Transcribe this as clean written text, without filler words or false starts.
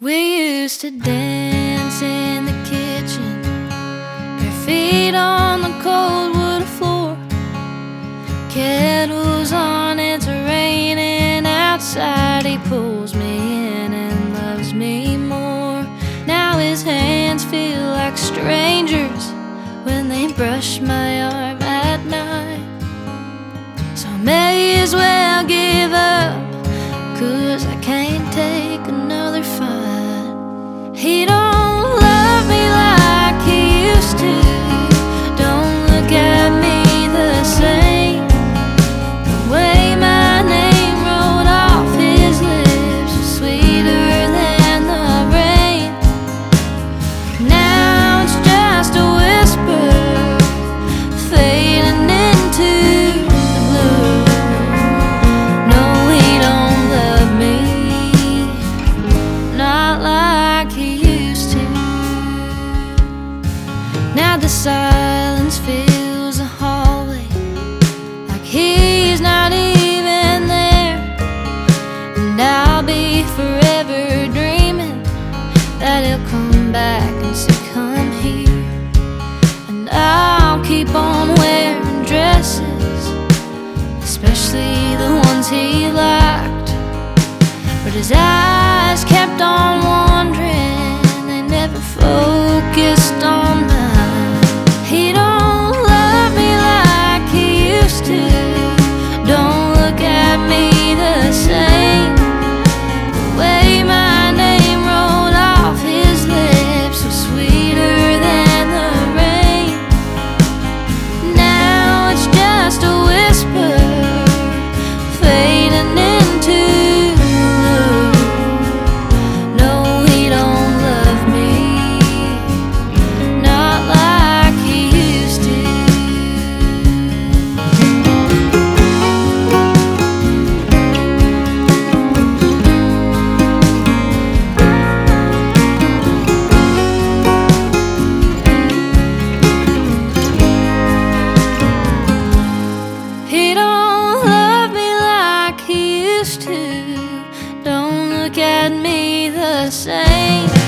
We used to dance in the kitchen, bare feet on the cold wood floor. Kettle's on, it's raining outside. He pulls me in and loves me more. Now his hands feel like strangers when they brush my arm at night. So I may as well give up, 'cause I can't take another fight. He don't love me like he used to. Don't look at me the same. The way my name rolled off his lips was sweeter than the rain. Now it's just a whisper fading into the blue. No, he don't love me, not like he used to. Now the silence fills the hallway, like he's not even there. And I'll be forever dreaming that he'll come back and say, "Come here." And I'll keep on wearing dresses, especially the ones he liked. But his eyes kept on wandering, they never focused on mine. He don't love me like he used to. Don't look at me the same. The way my name rolled off his lips was sweeter than the rain. Now it's just a whisper fading into blue. No, he don't love me, not like he used to. He don't love me like he used to. Don't look at me the same.